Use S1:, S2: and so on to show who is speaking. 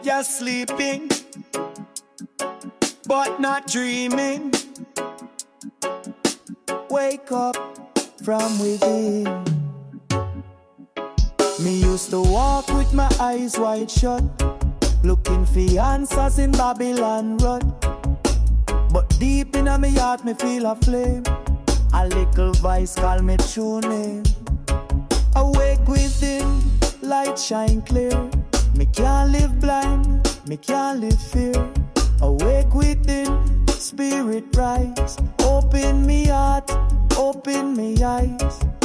S1: you're sleeping, but not dreaming. Wake up from within. Me used to walk with my eyes wide shut, looking for answers in Babylon rut. But deep in my heart me feel a flame. A little voice call me true name. Awake within, light shine clear. Me can't live blind, me can't live fear. Awake within, spirit rise. Open me heart, open me eyes.